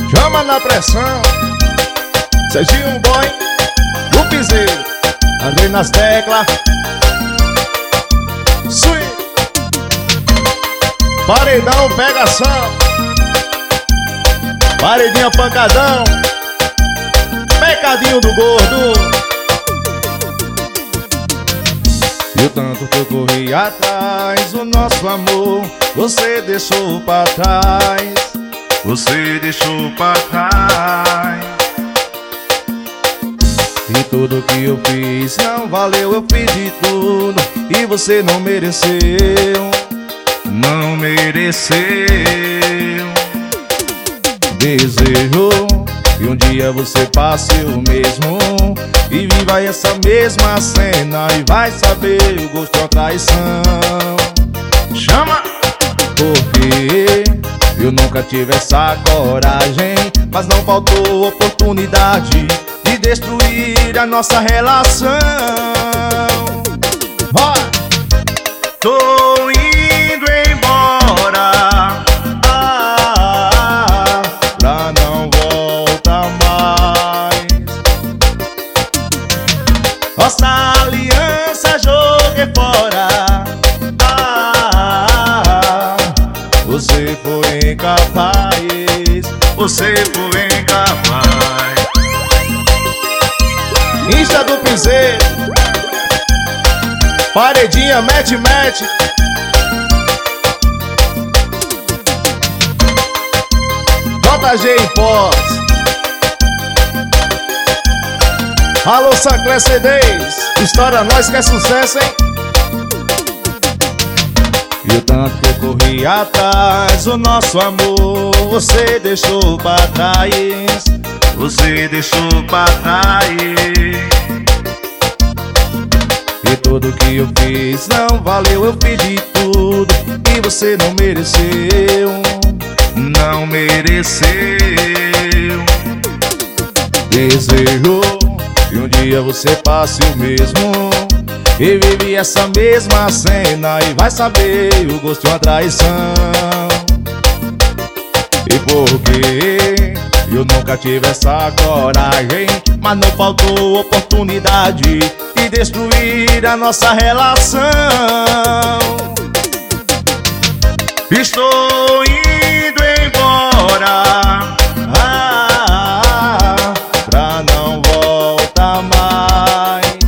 Chama na pressão, Serginho Boy, do Piseiro, andei nas teclas. Swing, paredão, pegação, paredinha, pancadão, pecadinho do gordo. E o tanto que eu corri atrás, o nosso amor, você deixou pra trás. Você deixou pra trás. E tudo que eu fiz não valeu, eu fiz de tudo e você não mereceu. Não mereceu. Desejo que um dia você passe o mesmo e viva essa mesma cena e vai saber o gosto da traição. Chama! Porque eu nunca tive essa coragem, mas não faltou oportunidade de destruir a nossa relação. Bora! Tô indo embora, pra não voltar mais. Nossa aliança joguei fora. Você foi incapaz, você foi incapaz. Insta do Piseiro, paredinha, mete. JG em pós. Alô, Sacré CDs, história nós que é sucesso, hein? E o tanto que eu corri atrás, o nosso amor, você deixou pra trás. Você deixou pra trás. E tudo que eu fiz não valeu, eu fiz de tudo e você não mereceu. Não mereceu. Desejo que um dia você passe o mesmo e vive essa mesma cena e vai saber o gosto de uma traição. E porque eu nunca tive essa coragem, mas não faltou oportunidade de destruir a nossa relação. Estou indo embora, pra não voltar mais.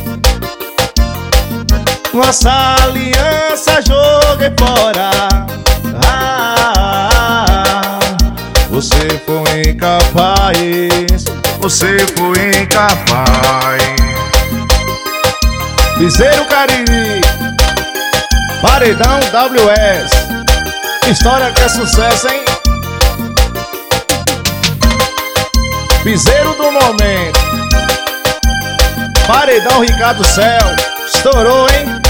Nossa aliança joguei fora. Você foi incapaz. Você foi incapaz. Piseiro Cariri, paredão WS, história que é sucesso, hein? Piseiro do momento, paredão Ricardo Céu, estourou, hein?